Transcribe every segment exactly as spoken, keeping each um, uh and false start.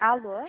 Alô?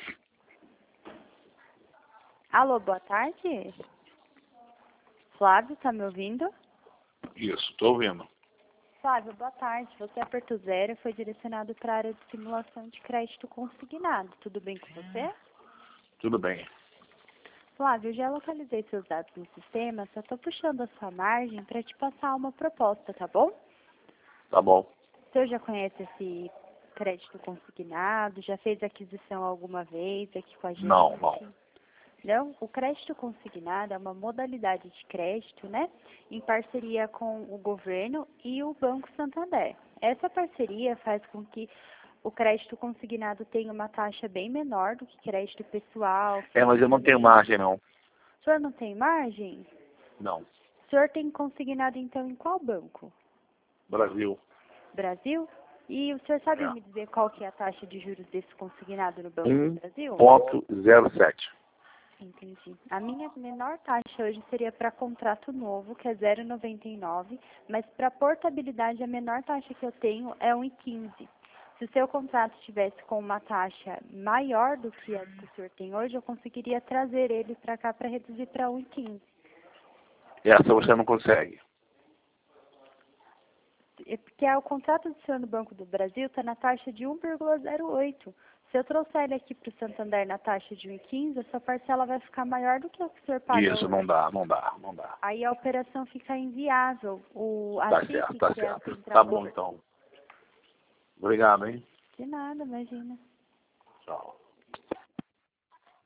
Alô, boa tarde. Flávio, tá me ouvindo? Isso, estou ouvindo. Flávio, boa tarde. Você é Porto Zero, foi direcionado para a área de simulação de crédito consignado. Tudo bem com você? Tudo bem. Flávio, eu já localizei seus dados no sistema, só estou puxando a sua margem para te passar uma proposta, tá bom? Tá bom. O senhor já conhece esse crédito consignado? Já fez aquisição alguma vez aqui com a gente? Não, não. Não, o crédito consignado é uma modalidade de crédito, né, em parceria com o governo e o Banco Santander. Essa parceria faz com que o crédito consignado tenha uma taxa bem menor do que crédito pessoal. É, mas eu não tenho margem, não. O senhor não tem margem? Não. O senhor tem consignado, então, em qual banco? Brasil. Brasil? E o senhor sabe É. me dizer qual que é a taxa de juros desse consignado no Banco um do Brasil? ponto zero sete. Entendi. A minha menor taxa hoje seria para contrato novo, que é zero vírgula noventa e nove, mas para portabilidade a menor taxa que eu tenho é um vírgula quinze. Se o seu contrato estivesse com uma taxa maior do que a que o senhor tem hoje, eu conseguiria trazer ele para cá para reduzir para um vírgula quinze. Essa você não consegue. É porque o contrato do senhor no Banco do Brasil está na taxa de um vírgula zero oito. Se eu trouxer ele aqui para o Santander na taxa de um vírgula quinze, a sua parcela vai ficar maior do que o que o senhor paga Isso, hoje. não dá, não dá, não dá. Aí a operação fica inviável. O, a Tá C I certo, C, tá que é a certo. central... Tá bom, então. Obrigado, hein? De nada, imagina. Tchau.